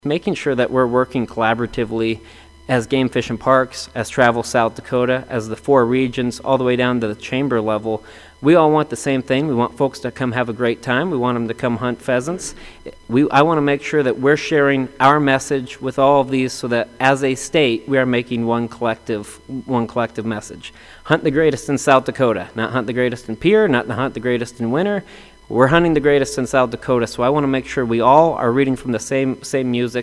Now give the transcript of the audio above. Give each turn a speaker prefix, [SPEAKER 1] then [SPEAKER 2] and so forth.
[SPEAKER 1] Making sure that we're working collaboratively as Game Fish and Parks, as Travel South Dakota, as the 4 regions, all the way down to the chamber level. We all want the same thing. We want folks to come have a great time. We want them to come hunt pheasants. I want to make sure that we're sharing our message with all of these so that as a state, we are making one collective message. Hunt the greatest in South Dakota, not hunt the greatest in Pierre, not hunt the greatest in winter. We're hunting the greatest in South Dakota, so I want to make sure we all are reading from the same music.